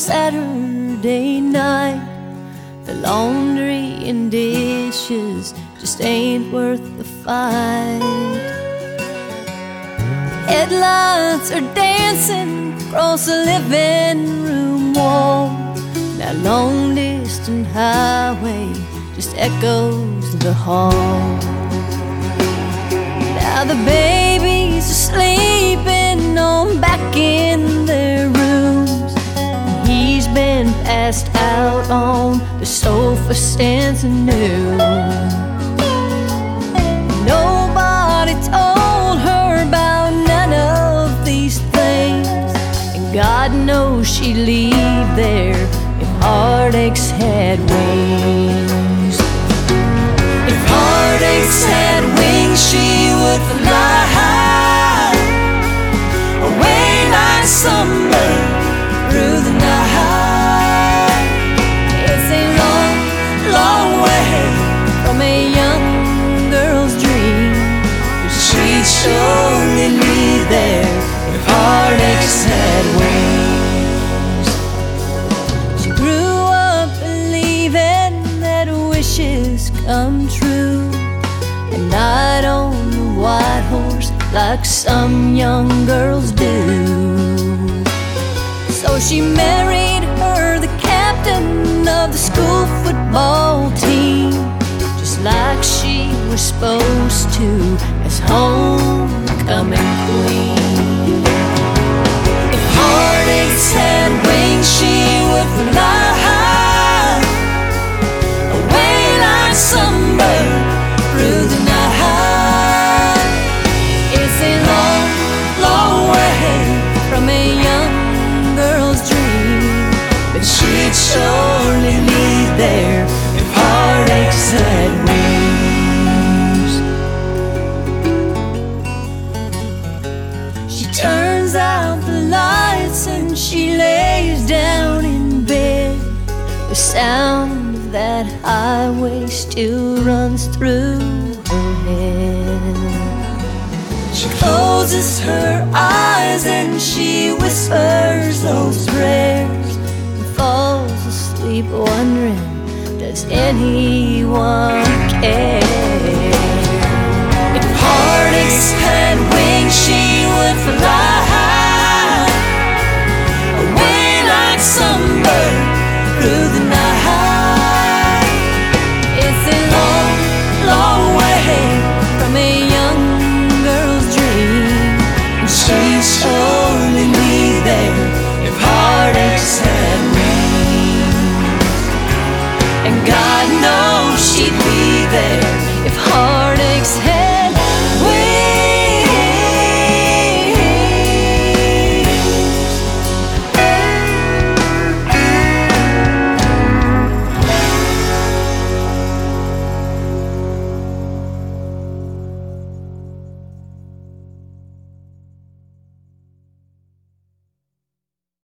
Saturday night. The laundry and dishes just ain't worth the fight. Headlights are dancing across the living room wall. That long distant highway just echoes the hall. Now the babies are sleeping on back in their rooms. He's been passed out on the sofa since noon. Nobody told her about none of these things, and God knows she'd leave there if heartaches had wings. If heartaches had wings, she would fly high, away like summer through the night. It's a long, long way from a young girl's dream, but she'd surely leave there if heartaches had wings. She grew up believing that wishes come true, and not on a white horse like some young girls do. So she married her, the captain of the school football team, just like she was supposed to, as homecoming queen. If heartaches had wings, she would fly high, away like summer through the night. It's a long, long way from a young girl's dream, but she'd surely leave there if heartaches had wings. She turns out the lights and she lays down in bed. The sound of that highway still runs through her head. She closes her eyes and she whispers those prayers and falls asleep wondering, does anyone care?